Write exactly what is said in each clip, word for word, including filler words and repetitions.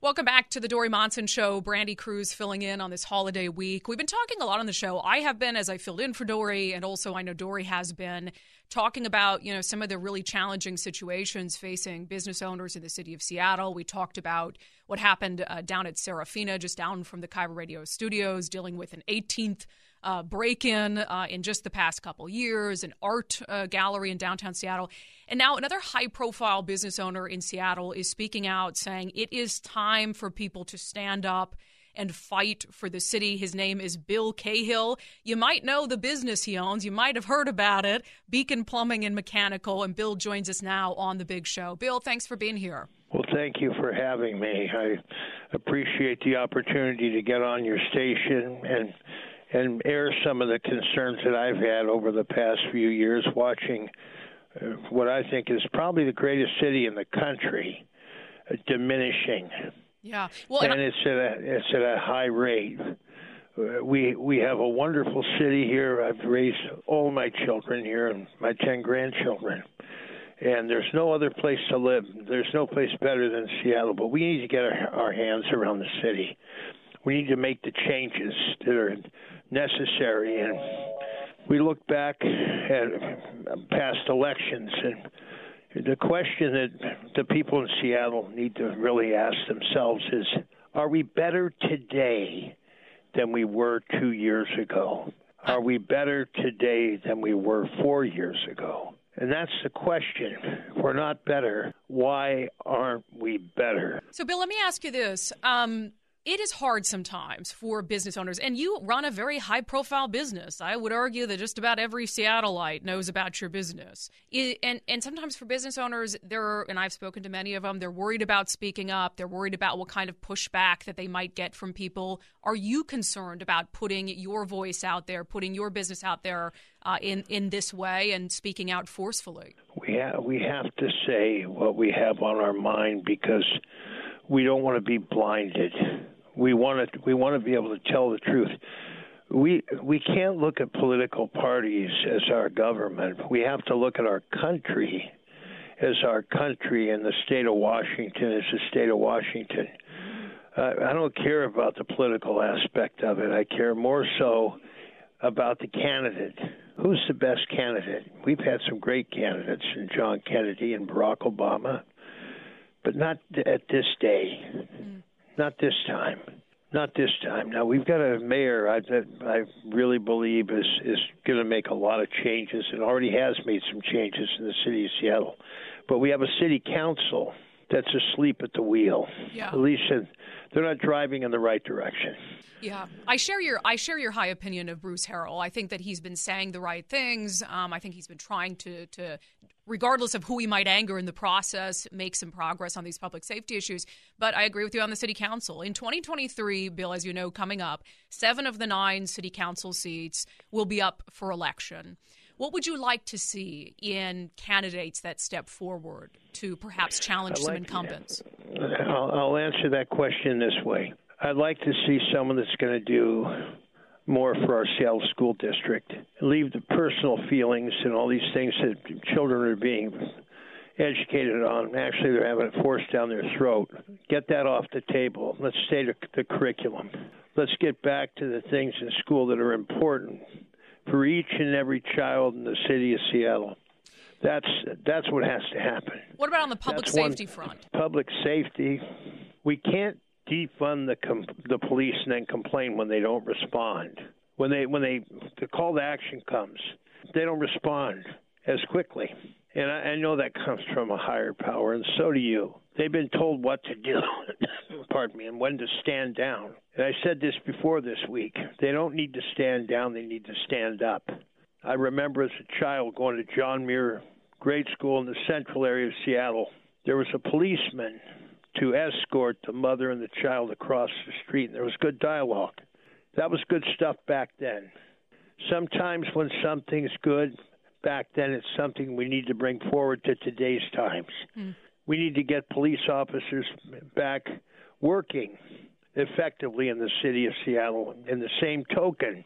Welcome back to the Dori Monson Show. Brandy Cruz filling in on this holiday week. We've been talking a lot on the show. I have been, as I filled in for Dori, and also I know Dori has been, talking about, you know, some of the really challenging situations facing business owners in the city of Seattle. We talked about what happened uh, down at Serafina, just down from the KIRO Radio studios, dealing with an eighteenth uh, break-in uh, in just the past couple years, an art uh, gallery in downtown Seattle. And now another high-profile business owner in Seattle is speaking out, saying it is time for people to stand up and fight for the city. His name is Bill Cahill. You might know the business he owns. You might have heard about it, Beacon Plumbing and Mechanical. And Bill joins us now on The Big Show. Bill, thanks for being here. Well, thank you for having me. I appreciate the opportunity to get on your station and and air some of the concerns that I've had over the past few years watching uh, what I think is probably the greatest city in the country uh, diminishing. Yeah, well, and, and it's at a it's at a high rate. Uh, we we have a wonderful city here. I've raised all my children here and my ten grandchildren, and there's no other place to live. There's no place better than Seattle. But we need to get our, our hands around the city. We need to make the changes that are necessary. And we look back at past elections, and the question that the people in Seattle need to really ask themselves is, are we better today than we were two years ago? Are we better today than we were four years ago? And that's the question. If we're not better, why aren't we better? So, Bill, let me ask you this. Um, It is hard sometimes for business owners, and you run a very high-profile business. I would argue that just about every Seattleite knows about your business. It, and and sometimes for business owners, they're, and I've spoken to many of them, they're worried about speaking up. They're worried about what kind of pushback that they might get from people. Are you concerned about putting your voice out there, putting your business out there uh, in, in this way and speaking out forcefully? We ha- we have to say what we have on our mind because we don't want to be blinded. We want to we want to be able to tell the truth. We we can't look at political parties as our government. We have to look at our country as our country, and the state of Washington as the state of Washington. Uh, I don't care about the political aspect of it. I care more so about the candidate. Who's the best candidate? We've had some great candidates in John Kennedy and Barack Obama, but not at this day. Mm. Not this time. Not this time. Now, we've got a mayor I, that I really believe is, is going to make a lot of changes and already has made some changes in the city of Seattle. But we have a city council that's asleep at the wheel. Yeah. At least they're not driving in the right direction. Yeah, I share your I share your high opinion of Bruce Harrell. I think that he's been saying the right things. Um, I think he's been trying to, to, regardless of who he might anger in the process, make some progress on these public safety issues. But I agree with you on the city council. In twenty twenty-three, Bill, as you know, coming up, seven of the nine city council seats will be up for election. What would you like to see in candidates that step forward to perhaps challenge like, some incumbents? I'll, I'll answer that question this way. I'd like to see someone that's going to do more for our Seattle school district, leave the personal feelings and all these things that children are being educated on. Actually, they're having it forced down their throat. Get that off the table. Let's stay to the curriculum. Let's get back to the things in school that are important for each and every child in the city of Seattle. That's that's what has to happen. What about on the public that's safety one, front? Public safety, we can't defund the com- the police and then complain when they don't respond. When they when they the call to action comes, they don't respond as quickly. And I, I know that comes from a higher power, and so do you. They've been told what to do, pardon me, and when to stand down. And I said this before this week. They don't need to stand down, they need to stand up. I remember as a child going to John Muir Grade School in the central area of Seattle. There was a policeman to escort the mother and the child across the street, and there was good dialogue. That was good stuff back then. Sometimes when something's good, back then it's something we need to bring forward to today's times. Mm. We need to get police officers back working effectively in the city of Seattle. In the same token,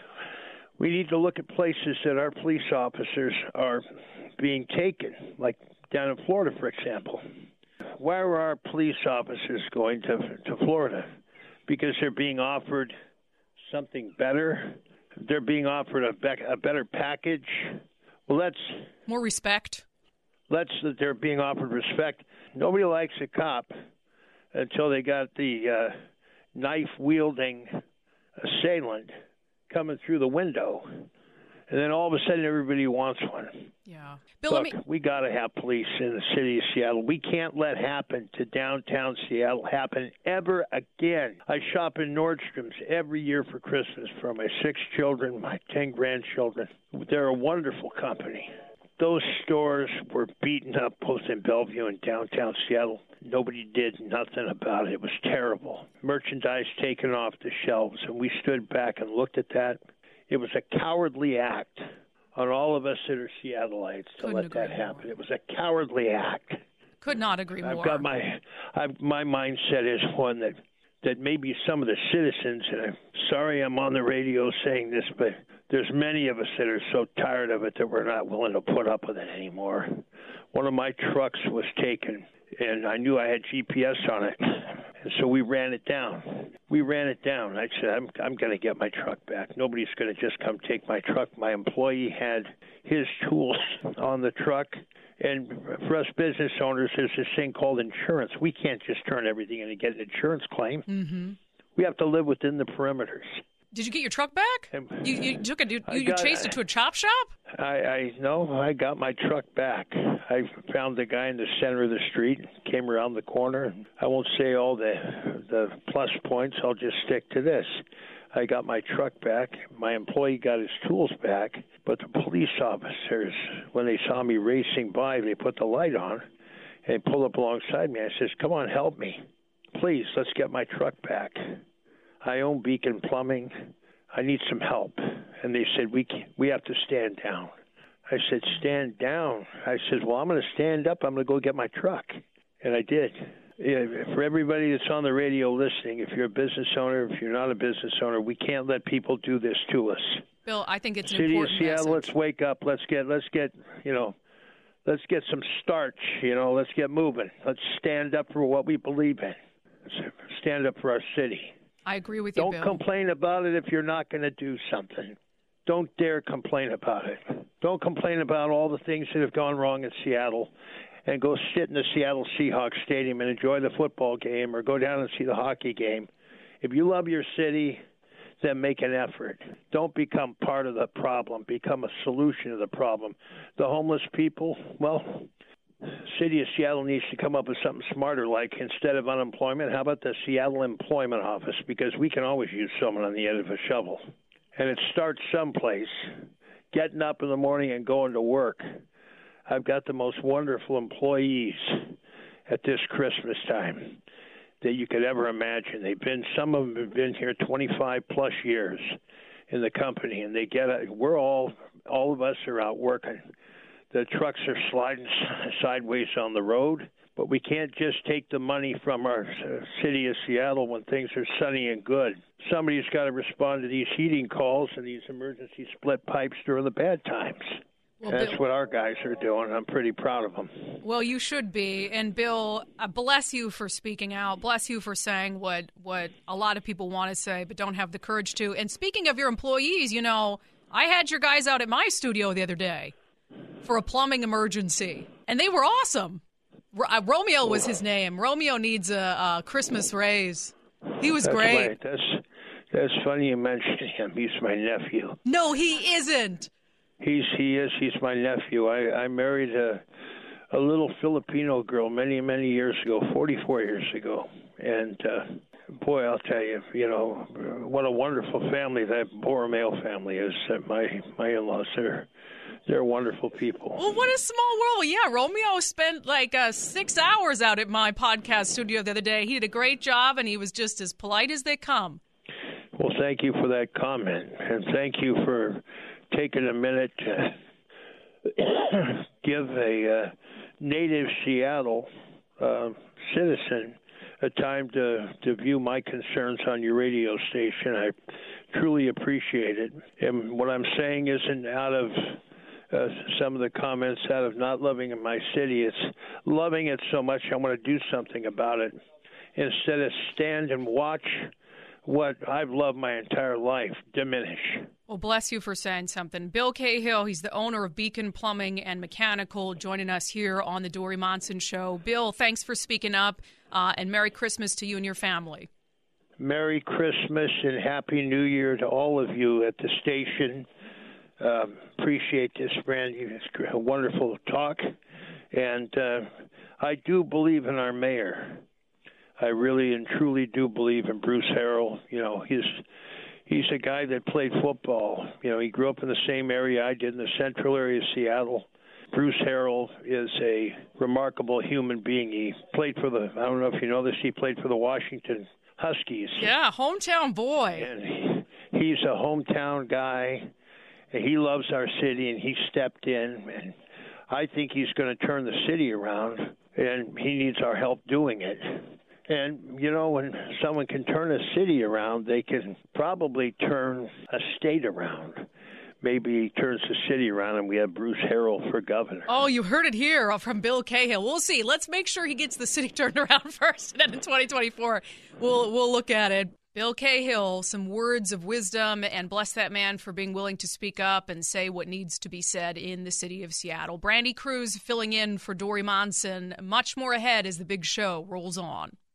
we need to look at places that our police officers are being taken, like down in Florida, for example. why are our police officers going to to Florida? Because they're being offered something better. They're being offered a, be- a better package. Well, that's more respect. Let's that they're being offered respect. Nobody likes a cop until they got the uh, knife-wielding assailant coming through the window. And then all of a sudden, everybody wants one. Yeah. Bill, Look, let me... we got to have police in the city of Seattle. We can't let happen to downtown Seattle happen ever again. I shop in Nordstrom's every year for Christmas for my six children, my ten grandchildren. They're a wonderful company. Those stores were beaten up both in Bellevue and downtown Seattle. Nobody did nothing about it. It was terrible. Merchandise taken off the shelves, and we stood back and looked at that. It was a cowardly act on all of us that are Seattleites to Couldn't let that happen. More. It was a cowardly act. Could not agree more. I've got my I've, my mindset is one that that maybe some of the citizens, and I'm sorry I'm on the radio saying this, but there's many of us that are so tired of it that we're not willing to put up with it anymore. One of my trucks was taken, and I knew I had G P S on it, and so we ran it down. We ran it down. I said, I'm I'm going to get my truck back. Nobody's going to just come take my truck. My employee had his tools on the truck. And for us business owners, there's this thing called insurance. We can't just turn everything in and get an insurance claim. Mm-hmm. We have to live within the perimeters. Did you get your truck back? And you you took it. You, you got, chased it to a chop shop? I, I no, I got my truck back. I found the guy in the center of the street, came around the corner. I won't say all the the plus points. I'll just stick to this. I got my truck back. My employee got his tools back. But the police officers, when they saw me racing by, they put the light on and pulled up alongside me. I says, come on, help me. Please, let's get my truck back. I own Beacon Plumbing. I need some help. And they said, we can't, we have to stand down. I said, stand down. I said, well, I'm going to stand up. I'm going to go get my truck. And I did. For everybody that's on the radio listening, if you're a business owner, if you're not a business owner, we can't let people do this to us. Bill, I think it's an City important of Seattle, message. Let's wake up. Let's get, let's get, you know, let's get some starch. You know, let's get moving. Let's stand up for what we believe in. Let's stand up for our city. I agree with you, Don't Bill. Don't complain about it if you're not going to do something. Don't dare complain about it. Don't complain about all the things that have gone wrong in Seattle. And go sit in the Seattle Seahawks stadium and enjoy the football game, or go down and see the hockey game. If you love your city, then make an effort. Don't become part of the problem. Become a solution to the problem. The homeless people, well, city of Seattle needs to come up with something smarter, like instead of unemployment, how about the Seattle Employment Office? Because we can always use someone on the end of a shovel. And it starts someplace, getting up in the morning and going to work. I've got the most wonderful employees at this Christmas time that you could ever imagine. They've been, some of them have been here twenty-five plus years in the company, and they get it. We're all, all of us are out working. The trucks are sliding sideways on the road, but we can't just take the money from our city of Seattle when things are sunny and good. Somebody's got to respond to these heating calls and these emergency split pipes during the bad times. Well, That's Bill, what our guys are doing. I'm pretty proud of them. Well, you should be. And, Bill, uh, bless you for speaking out. Bless you for saying what, what a lot of people want to say but don't have the courage to. And speaking of your employees, you know, I had your guys out at my studio the other day for a plumbing emergency, and they were awesome. R- uh, Romeo was his name. Romeo needs a, a Christmas raise. He was That's great. Right. That's, that's funny you mentioned him. He's my nephew. No, he isn't. He's he is he's my nephew. I, I married a a little Filipino girl many many years ago, forty-four years ago, and uh, boy, I'll tell you, you know, what a wonderful family that Borromeo family is. Uh, my my in-laws, they're they're wonderful people. Well, what a small world. Yeah, Romeo spent like uh, six hours out at my podcast studio the other day. He did a great job, and he was just as polite as they come. Well, thank you for that comment, and thank you for taking a minute to give a uh, native Seattle uh, citizen a time to, to view my concerns on your radio station. I truly appreciate it. And what I'm saying isn't out of uh, some of the comments out of not loving my city. It's loving it so much I want to do something about it instead of stand and watch what I've loved my entire life diminish. Well, bless you for saying something. Bill Cahill, he's the owner of Beacon Plumbing and Mechanical, joining us here on the Dori Monson Show. Bill, thanks for speaking up, uh, and Merry Christmas to you and your family. Merry Christmas and Happy New Year to all of you at the station. Um, appreciate this, Brandy. It's a wonderful talk. And uh, I do believe in our mayor. I really and truly do believe in Bruce Harrell. You know, he's he's a guy that played football. You know, he grew up in the same area I did, in the central area of Seattle. Bruce Harrell is a remarkable human being. He played for the, I don't know if you know this, he played for the Washington Huskies. Yeah, hometown boy. And he, he's a hometown guy. He loves our city, and he stepped in. And I think he's going to turn the city around, and he needs our help doing it. And, you know, when someone can turn a city around, they can probably turn a state around. Maybe he turns the city around and we have Bruce Harrell for governor. Oh, you heard it here from Bill Cahill. We'll see. Let's make sure he gets the city turned around first. And then in twenty twenty-four, we'll we'll look at it. Bill Cahill, some words of wisdom, and bless that man for being willing to speak up and say what needs to be said in the city of Seattle. Brandy Cruz filling in for Dori Monson. Much more ahead as the big show rolls on.